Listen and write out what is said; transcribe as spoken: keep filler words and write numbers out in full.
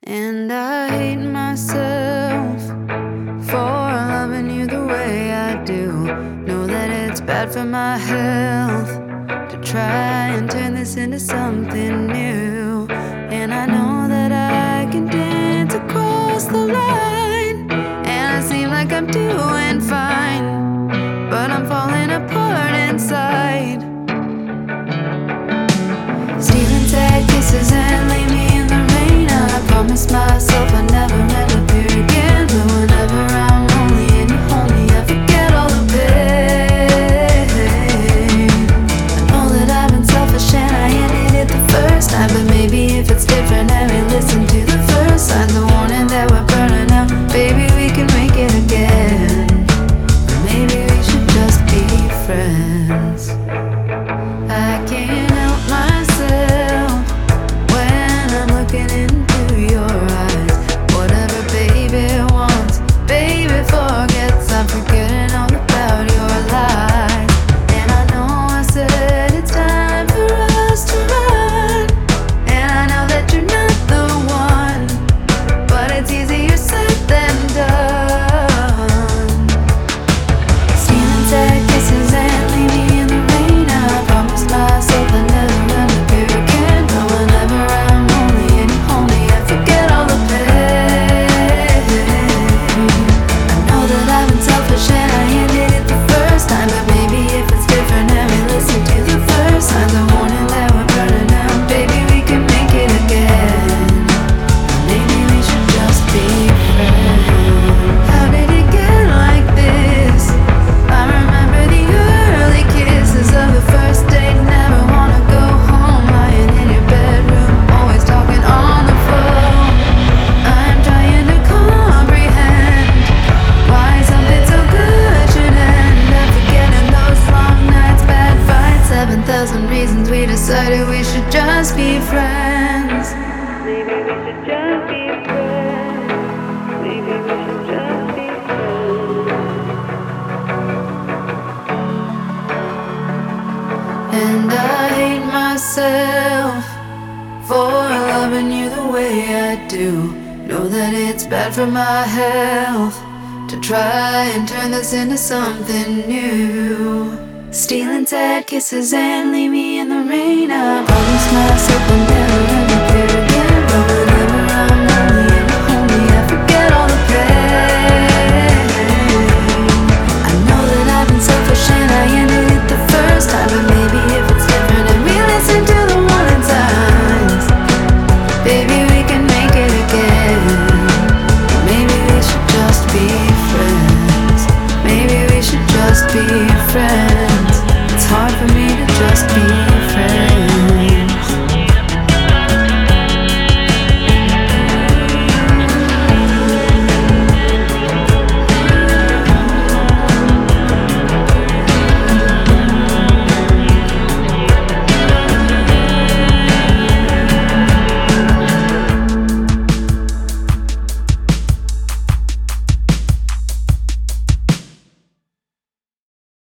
And I hate myself for loving you the way I do. Know that it's bad for my health to try and turn this into something new. And I know that I can dance across the line, and I seem like I'm doing fine, but I'm falling apart inside. Stealing sad kisses and leave me in the rain. I promise myself I never end up here again, but whenever I'm lonely and you hold me, I forget all the pain. I know that I've been selfish and I ended it the first time, but maybe if it's different and we listen to the first sign, the warning that we're burning out, baby, we can make it again. Or maybe we should just be friends. I can't help myself when I'm looking into your eyes. Whatever baby wants, baby forgets. I'm forgetting all about your lies. And I know I said it's time for us to run, and I know that you're not the one, but it's easier said than done. Stealing sad kisses and leave me in the rain. I promise myself I never end up here again, but whenever I'm lonely and you hold me, I forget all the pain. I know that I've been selfish and I ended it the first time, but maybe if it's different and we listen to the first sign, the warning that we're burning out, baby, we can make it again. Maybe we should just be friends. How did it get like this? I remember the early kisses of the first date. Never wanna go home, lying in your bedroom, always talking on the phone. I'm trying to comprehend why something so good should end up forgetting those long nights, bad fights, seven thousand reasons we decided we should just be friends. Maybe we should just be friends. Maybe we should just be friends. And I hate myself for loving you the way I do. Know that it's bad for my health to try and turn this into something new. Stealing sad kisses and leave me in the rain. I promise myself I'll never end up here again, but whenever I'm lonely and you hold me, I forget all the pain. I know that I've been selfish and I ended it the first time, but maybe if it's different and we listen to the warning signs, baby, we can make it again. Maybe we should just be friends. Maybe we should just be friends. It's hard for me to just be